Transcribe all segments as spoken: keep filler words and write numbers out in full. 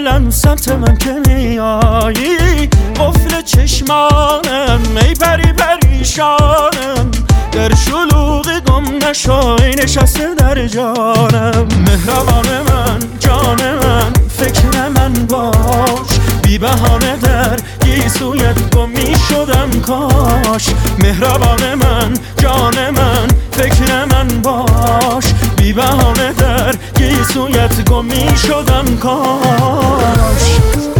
معمولا سمت من که میایی قفل چشمانم ای پری پریشانم در شلوغ گم نشای نشسته در جانم مهربان من جان من فکر من باش بی بهانه در گیسویت گم می شدم کاش مهربان من جان من فکر من باش بی بهانه در گیسویت گم می شدم کاش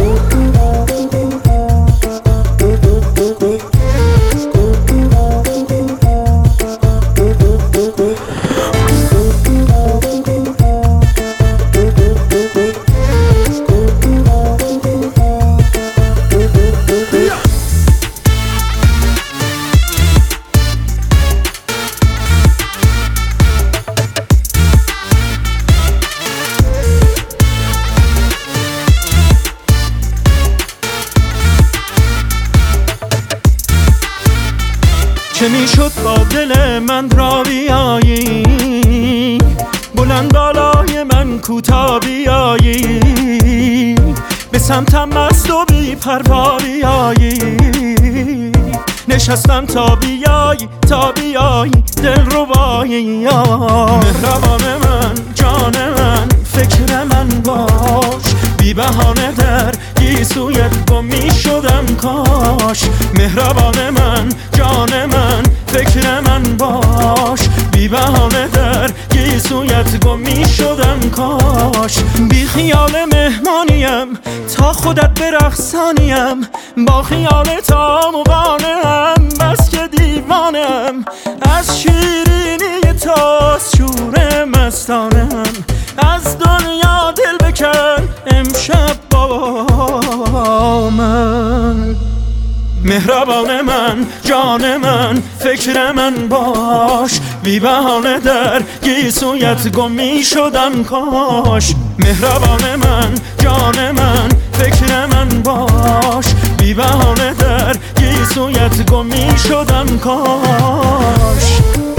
چه میشد با دل من را بیایی بلند بالای من کوتا بیایی به سمتم مست و بی پروا بیایی نشستم تا بیایی تا بیایی دل ربایی مهربان من جان من فکر من باش بی بهانه در گیسویت گم می شدم کاش مهربان من جان من فکر من باش بی بهانه در گیسویت گم می شدم کاش بی خیال مهمانیم تا خودت برقصانیم با خیال تا مقانم بس که دیوانم از شیرینی تا شور مستانم از دنیا دل بکن امشب با من مهربان من جان من فکر من باش بی بهانه در گیسویت گم می شدم کاش مهربان من جان من فکر من باش بی بهانه در گیسویت گم می شدم کاش